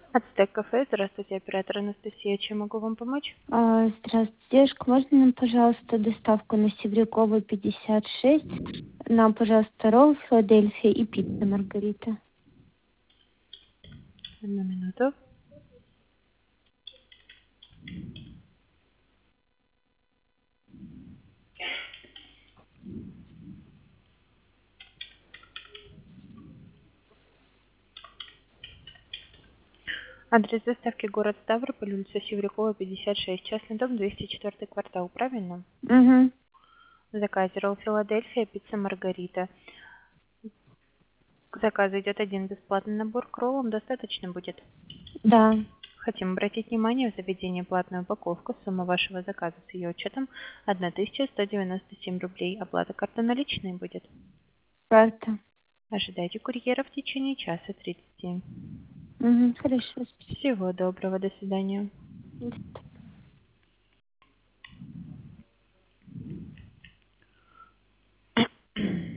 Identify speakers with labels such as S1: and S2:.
S1: Ацтек кафе. Здравствуйте, оператор Анастасия. Чем могу вам помочь?
S2: Здравствуйте, девушка. Можно нам, пожалуйста, доставку на Севрюкова, 56? Нам, пожалуйста, ролл Филадельфия и пицца Маргарита.
S1: Одну минуту. Адрес доставки город Ставрополь, улица Севрюкова, 56, частный дом, 204 квартал. Правильно?
S2: Угу.
S1: В заказе ролл Филадельфия, пицца Маргарита. К заказу идет один бесплатный набор, к роллам достаточно будет.
S2: Да.
S1: Хотим обратить внимание, в заведении платная упаковка. Сумма вашего заказа с ее учетом 1197 рублей. Оплата карты наличной будет.
S2: Карта.
S1: Ожидайте курьера в течение часа 30.
S2: Угу. Хорошо.
S1: Всего доброго, до свидания.
S2: Спасибо.